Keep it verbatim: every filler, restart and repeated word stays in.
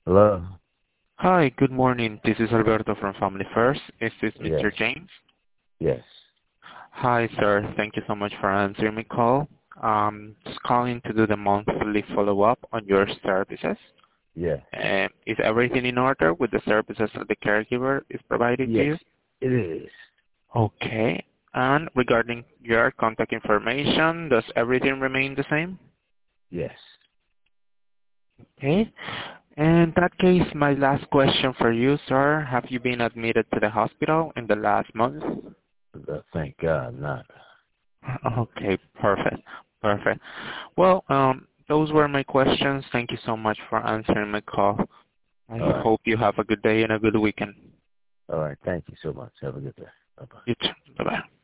Hello? Hi, good morning. This is Alberto from Family First. Is this Yes. Mister James? Yes. Hi, sir. Thank you so much for answering my call. Um, just calling to do the monthly follow-up on your services. Yes. Um, is everything in order with the services that the caregiver is providing to Yes. you? It is. Okay. And regarding your contact information, does everything remain the same? Yes. Okay. In that case, my last question for you, sir. Have you been admitted to the hospital in the last month? Uh, Thank God not. Okay, perfect. Perfect. Well, um, those were my questions. Thank you so much for answering my call. I All right. hope you have a good day and a good weekend. All right. Thank you so much. Have a good day. Bye-bye. You too. Bye-bye.